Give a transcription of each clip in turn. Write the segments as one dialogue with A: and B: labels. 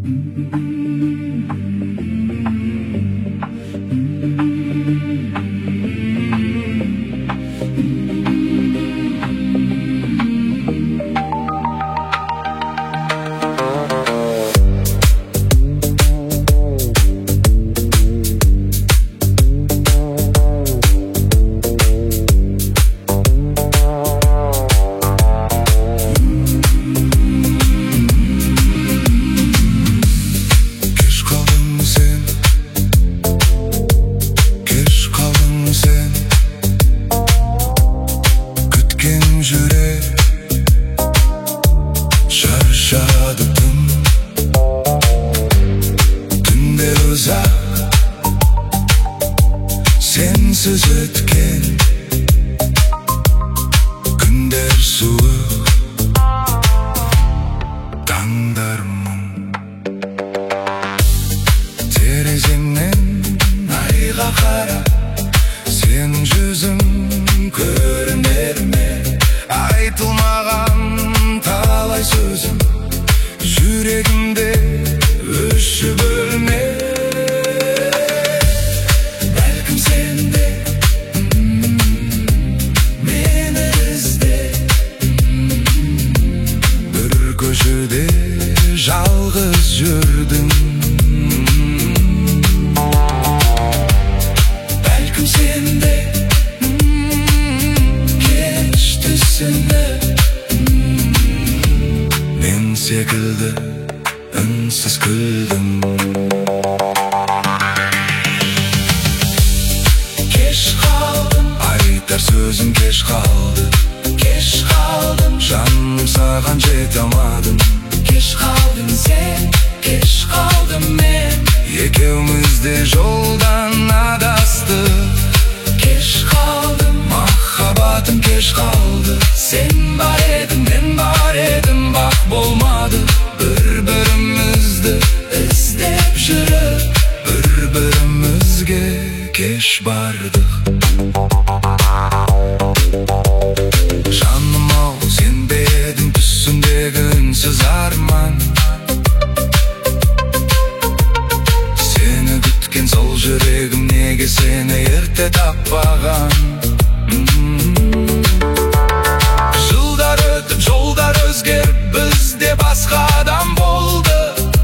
A: Sensiz ötken günler suuq, tаңдар мұң. Тереземнен айға қара, сенің жүзің көрінер ме? Айтылмаған талай сөзім жүрегімде өшіп өлмек. Жалғыз жүрдім, бәлкім сен де кешті сені. Мен секілді үнсіз күлдім. Кеш қалдым, айтар сөзім кеш қалды. Кеш қалдым, жаным саған жете алмадым. Кеш қалдың сен, кеш қалдым мен, екеуміз де жолдан адастық. Кеш қалдым, махаббатым кеш қалды. Сен бар едің, мен бар едім, бақ болмады. Бір-бірімізді іздеп жүріп, бір-бірімізге кеш бардық. Жаным ау, сен бе едің түсімдегі үнсіз арман. Сені күткен сол жүрегім неге сені ерте таппаған? Жылдар өтіп, жолдар өзгеріп, бізде басқа адам болды.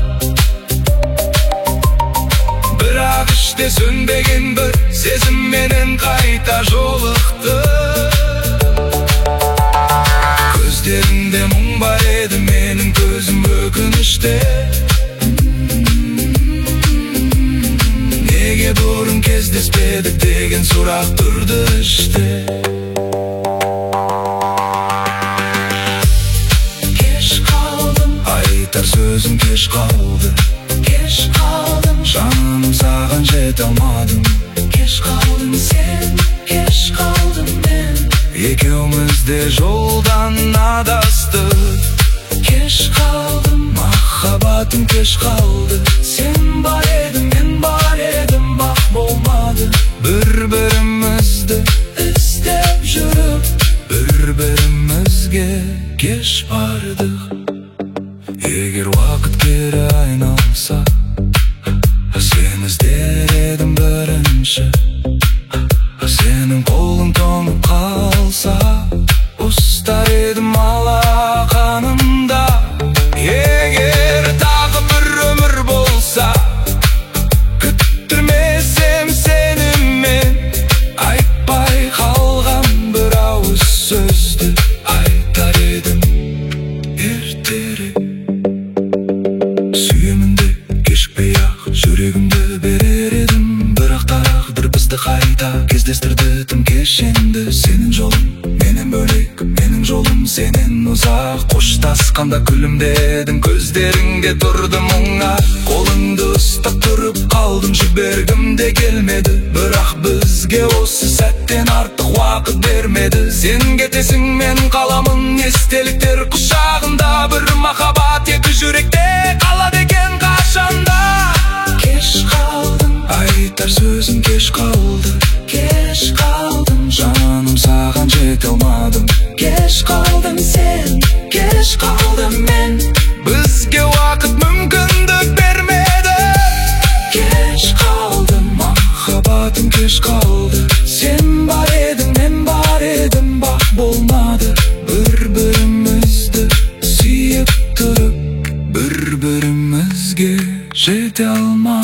A: Бірақ іште сөнбеген бір сезім менен қайта жолықты. Көздерінде мұң бар еді, менің көзім өкініште. Неге бұрын кездеспедік деген сұрақ тұрды іште. Кеш қалдым, айтар сөзім кеш қалды. Кеш қалдым, жаным саған жете алмадым. Кеш қалдың сен, кеш қалдым мен, екеуміз де жолдан адастық. Кеш қалдым, махаббатым кеш қалды. Сен бар едің, мен бар едім, бақ болмады. Бір-бірімізді іздеп жүріп, бір-бірімізге кеш бардық. Егер уақыт кері айналса, сен іздер едім бірінші. Сенің қолың тоңып қалса, ұстар едім алақанымда. Егер тағы бір өмір болса, күттірмесем сені мен. Айтпай қалған бір ауыз сөзді айтар едім ертерек. Сүйемін де кешікпей ақ жүрегімді берер едім. Бірақ тағдыр бізді қайта кездестірді тым кешенді. Сенің жолың менен бөлек, менің жолым сенен ұзақ. Қоштасқанда күлімдедің, көздеріңде тұрды мұңа. Қолыңды ұстап тұрып қалдым, жібергім де келмеді. Бірақ бізге осы сәттен артық уақыт бермеді. Сен кетесің, мен қаламын естеліктер құшағында. Бір махаббат екі жүректе қалады екен қашанда. Кеш қалдым, айтар сөзім кеш қалды. Кеш қалдым, жаным саған жете алмадым. Кеш қалдың сен, кеш қалдым мен, бізге уақыт мүмкіндік кете алмай